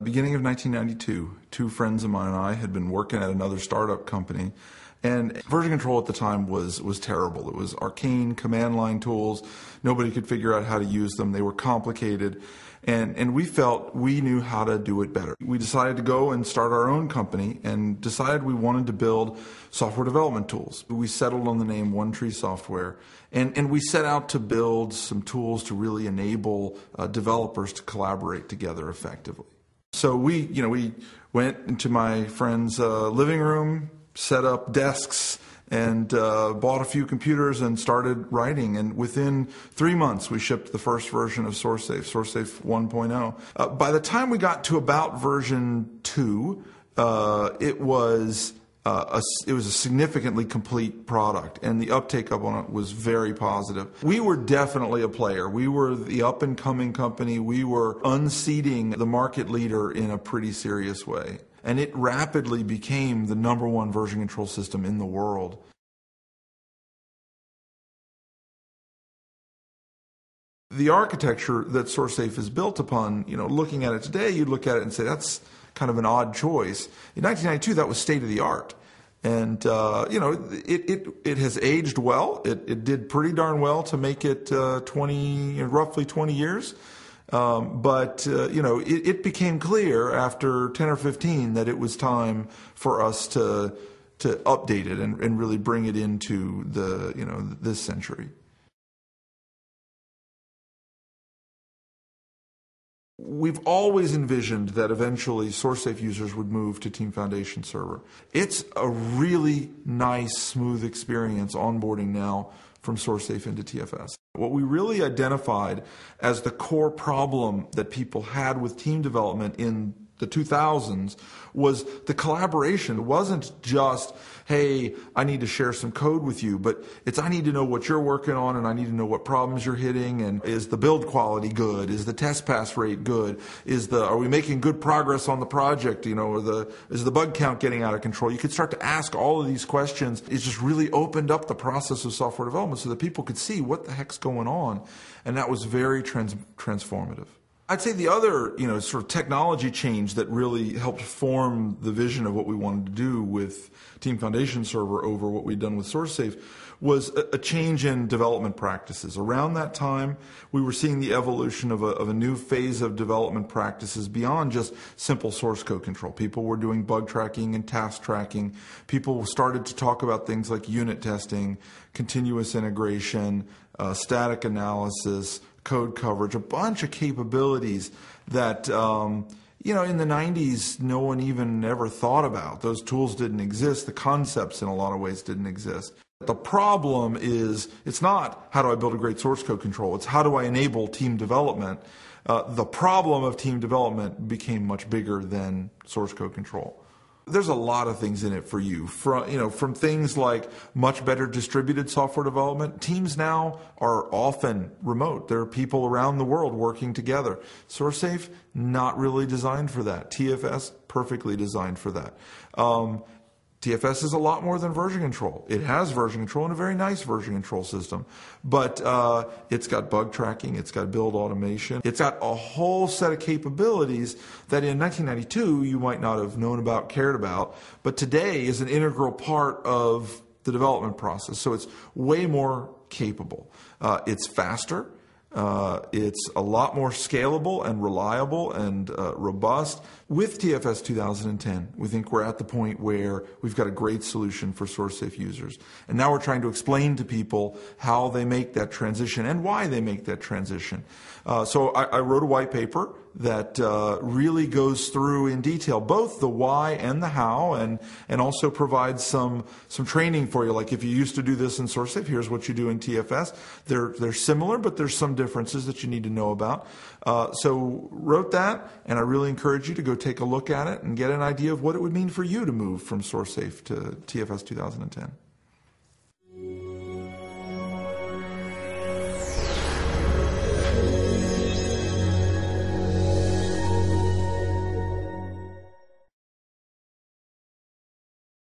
beginning of 1992, two friends of mine and I had been working at another startup company, and version control at the time was terrible. It was arcane command line tools. Nobody could figure out how to use them. They were complicated, and we felt we knew how to do it better. We decided to go and start our own company and decided we wanted to build software development tools. We settled on the name One Tree Software, and we set out to build some tools to really enable developers to collaborate together effectively. So we went into my friend's living room, set up desks, and bought a few computers and started writing. And within 3 months, we shipped the first version of SourceSafe, SourceSafe 1.0. By the time we got to about version 2, it was a significantly complete product, and the uptake up on it was very positive. We were definitely a player. We were the up-and-coming company. We were unseating the market leader in a pretty serious way. And it rapidly became the #1 version control system in the world. The architecture that SourceSafe is built upon, looking at it today, you'd look at it and say, that's kind of an odd choice. In 1992, that was state of the art. And, it has aged well. It did pretty darn well to make it roughly 20 years. But it became clear after 10 or 15 that it was time for us to update it and really bring it into this century. We've always envisioned that eventually SourceSafe users would move to Team Foundation Server. It's a really nice, smooth experience onboarding now from SourceSafe into TFS. What we really identified as the core problem that people had with team development in the 2000s was the collaboration. It wasn't just, hey, I need to share some code with you, but it's I need to know what you're working on, and I need to know what problems you're hitting, and is the build quality good? Is the test pass rate good? Are we making good progress on the project? Is the bug count getting out of control? You could start to ask all of these questions. It just really opened up the process of software development so that people could see what the heck's going on, and that was very transformative. I'd say the other, sort of technology change that really helped form the vision of what we wanted to do with Team Foundation Server over what we'd done with SourceSafe was a change in development practices. Around that time, we were seeing the evolution of a new phase of development practices beyond just simple source code control. People were doing bug tracking and task tracking. People started to talk about things like unit testing, continuous integration, static analysis, code coverage, a bunch of capabilities that, in the 90s, no one even ever thought about. Those tools didn't exist. The concepts in a lot of ways didn't exist. The problem is, it's not how do I build a great source code control, it's how do I enable team development. The problem of team development became much bigger than source code control. There's a lot of things in it for you, from things like much better distributed software development. Teams now are often remote. There are people around the world working together. SourceSafe, not really designed for that. TFS, perfectly designed for that. TFS is a lot more than version control. It has version control and a very nice version control system. But it's got bug tracking, it's got build automation, it's got a whole set of capabilities that in 1992 you might not have known about, cared about, but today is an integral part of the development process. So it's way more capable. It's faster. It's a lot more scalable and reliable and robust. With TFS 2010, we think we're at the point where we've got a great solution for SourceSafe users. And now we're trying to explain to people how they make that transition and why they make that transition. So I wrote a white paper that really goes through in detail both the why and the how, and also provides some training for you. Like if you used to do this in SourceSafe, here's what you do in TFS. They're similar, but there's some differences that you need to know about. So wrote that, and I really encourage you to go take a look at it and get an idea of what it would mean for you to move from SourceSafe to TFS 2010.